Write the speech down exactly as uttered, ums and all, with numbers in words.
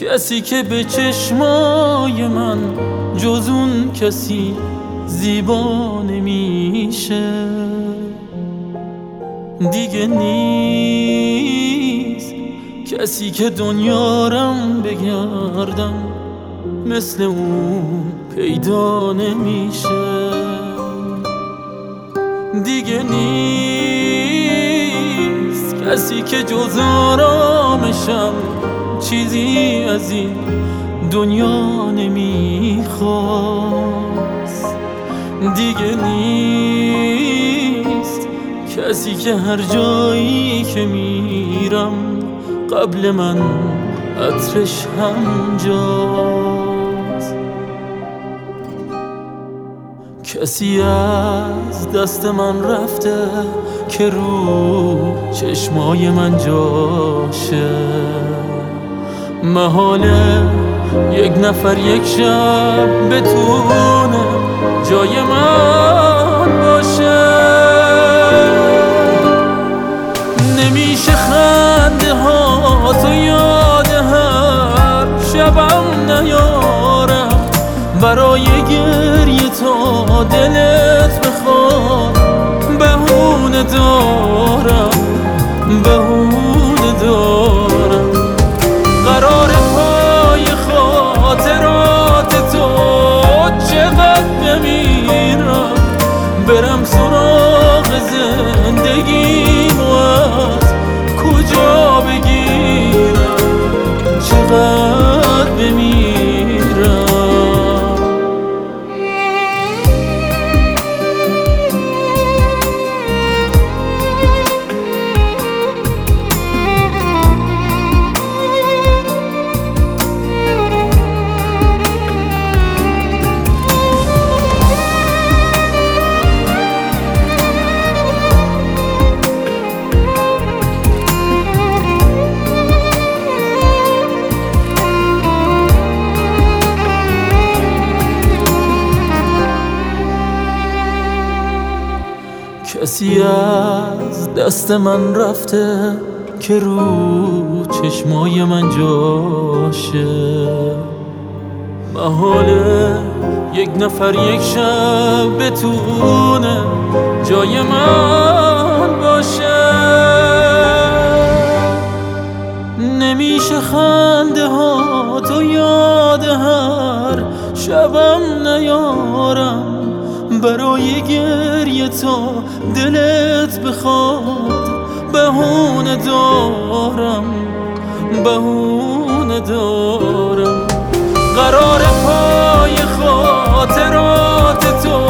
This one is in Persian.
کسی که به چشمای من جز اون کسی زیبا نمیشه دیگه نیست کسی که دنیارم بگردم مثل اون پیدا نمیشه دیگه نیست کسی که جز آرامشم چیزی از این دنیا نمیخواست دیگه نیست کسی که هر جایی که میرم قبل من عطرش همجاست کسی از دست من رفته که رو چشمای من جاشه محاله یک نفر یک شب بتونه جای من باشه نمیشه خنده ها تو یاد هر شبم نیارم برای گریه تا دلت بخواد بهونه دارم بهونه دارم قرار پای خاطرات تو چقدر بمیرم برم سراغ زندگیم و از کجا بگیرم چقدر بمیرم کسی از دست من رفته که رو چشمای من جاشه محاله یک نفر یک شب بتونه جای من باشه نمیشه خنده ها تو یاد هر شبم نیارم برای گریه تا دلت بخواد بهونه دارم بهونه دارم قرار پای خاطرات تو